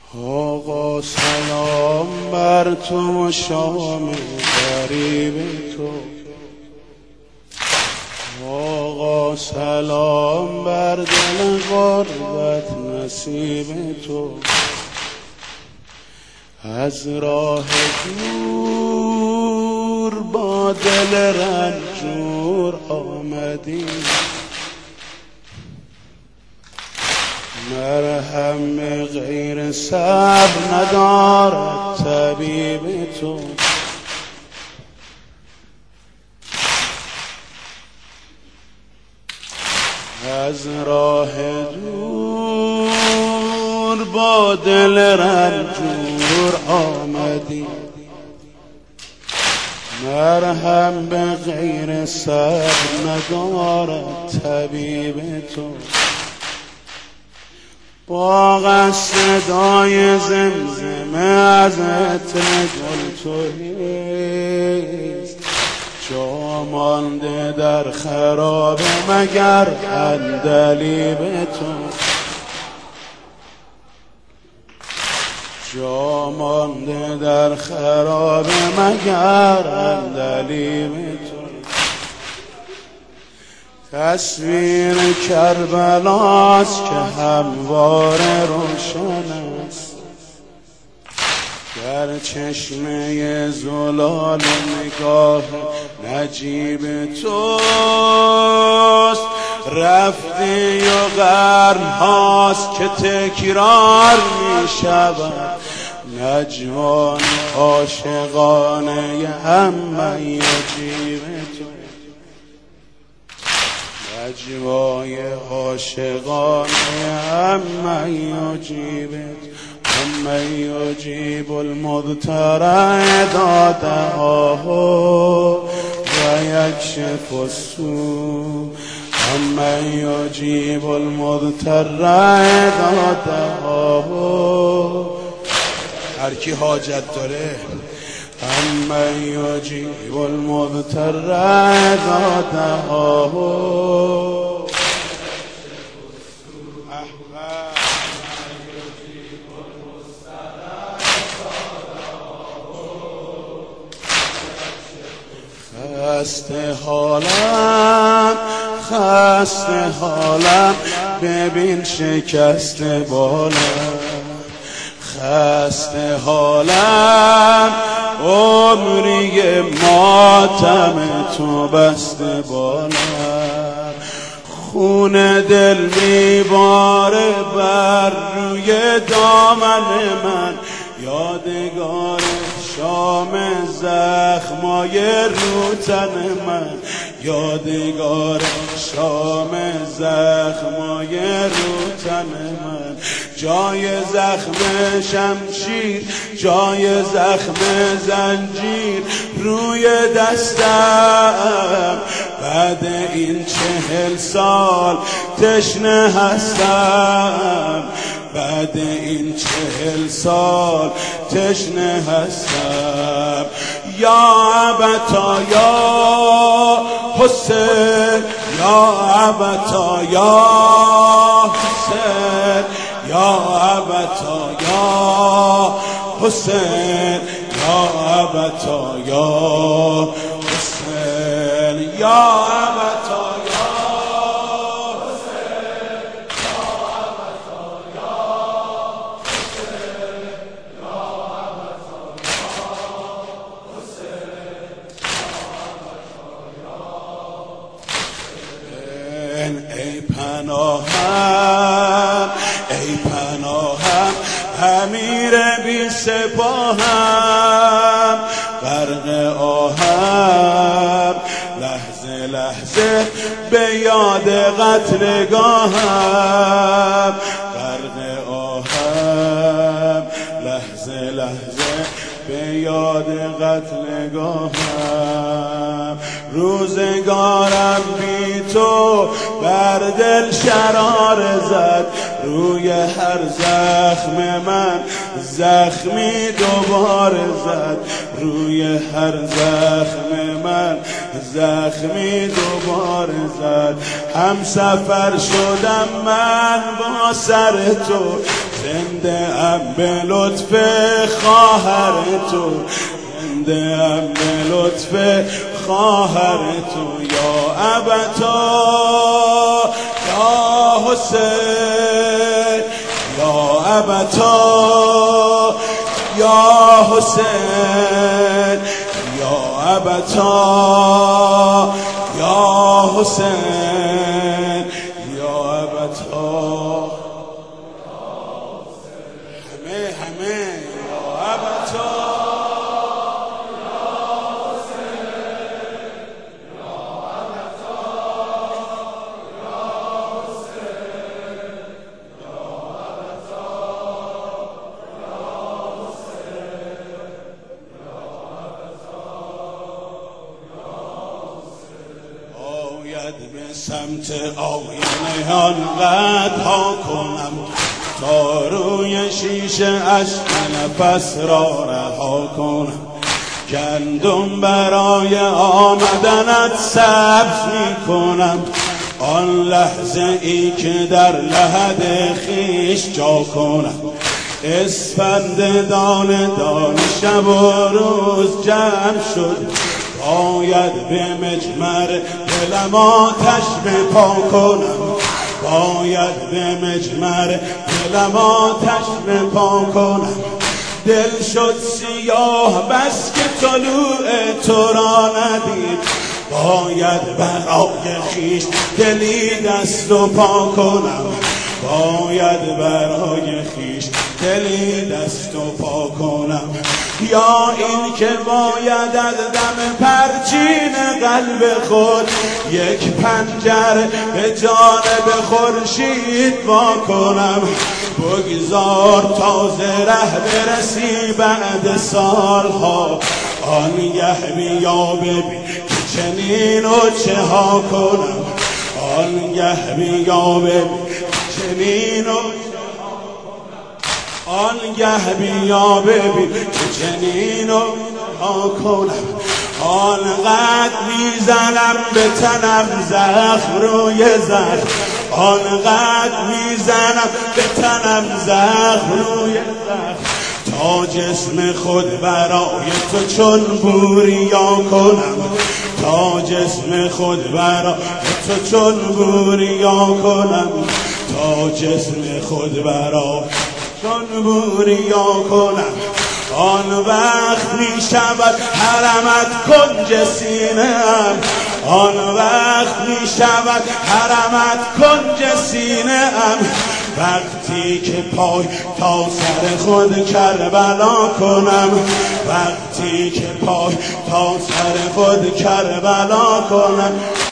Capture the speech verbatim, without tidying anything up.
آقا سلام بر تو و شام غریب تو. آقا سلام بر دل غربت نصیب تو. از راه دور با دل رنجور آمدی، مرهم غیر صبر ندارد طبیب تو. از راه دور با دل رنجور آمدی، مرهم به غیر صبر ندارد طبیب تو. با صدای زمزمه از عطر گل تویست، جا مانده در خرابه مگر عندلیب تو. جا مانده در خرابه مگر عندلیب تو. تصویر کربلاست که همواره روشن است، در چشمه زلال نگاه نجیب توست. رفتی و قرن هاست که تکرار می شود نجوان عاشقانه عمه یجیب تو. نجوای عاشقانه عمه یجیب تو. عمه یجیب المضطر اذا دعاه و یکشف السوء. عمه یجیب المضطر اذا دعاه. هر کی حاجت داره عمه یجیب المضطر اذا دعاه. خسته حالم خسته حالم ببین شکست بالم. خسته حالم عمری ماتم تو بسته بالم. خون دل میباره بر روی دامن من، یادگار شام زخمای رو تن من. یادگار شام زخمای رو تن من. جای زخم شمشیر جای زخم زنجیر روی دستم. بعد این چهل سال تشنه هستم. بعد این چهل سال تشنه هستم. یا ابتا یا حسین، یا ابتا یا حسین، یا ابتا یا حسین، یا ابتا یا حسین، یا ابتا ای پناهم ای پناهم امیر بی سپاهم. غرق آهم لحظه لحظه به یاد قتلگاهم. غرق آهم لحظه لحظه به یاد قتلگاهم. روزگارم بی تو بر دل شرار زد، روی هر زخم من زخمی دوباره زد. روی هر زخم من زخمی دوباره زد. هم سفر شدم من با سر تو، زنده ام به لطف خواهر تو، زنده ام به لطف خواهر تو. یا ابتا یا حسین، یا ابتا یا حسین، یا ابتا یا حسین، یا ابتا همه همه یا ابتا به سمت آینه آنقدر ها کنم تا روی شیشه اشک نفس را رها کنم. گندم برای آمدنت سبز می کنم، آن لحظه ای که در لحد خیش جا کنم. اسفند دانه دانه شب و روز جمع شد، باید به مجمر دلم آتش بپا کنم، باید به مجمر دلم آتش بپا کنم. دل شد سیاه بس که طلوع تو را ندید، باید برای خویش دلی دست و پا کنم، باید برای خویش دلی دست و پا کنم. یا این که باید از دم پرچین قلب خود یک پنجره به جانب خورشید وا کنم. بگذار تازه ره برسی بعد سالها، آنگه بیا ببین که چنین و چه ها کنم، آنگه بیا ببین چنین و آنگه بیا ببین که چنین و ها کنم. آنقدر میزنم به تنم زخم روی زخم، آنقدر میزنم به تنم زخم روی زخم، تا جسم خود برای تو چون بوریا کنم، تا جسم خود برای تو چون بوریا کنم، تا جسم خود برای چون بوریا کنم. آن وقت می شود حرمت کنج سینه‌ام، آن وقت می شود حرمت کنج سینه‌ام. وقتی که پای تا سر خود کربلا کنم، وقتی که پای تا سر خود کربلا کنم.